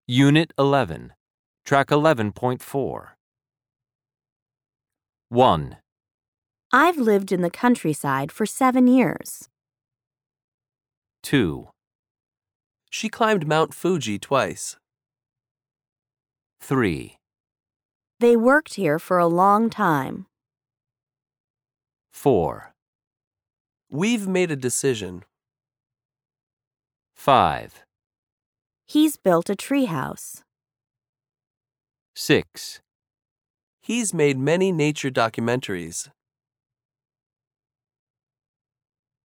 Unit 11, Track 11.4. 1, I've lived in the countryside for 7 years. 2, She climbed Mount Fuji twice. 3, They worked here for a long time. 4, We've made a decision. 5, He's built a treehouse. 6, He's made many nature documentaries.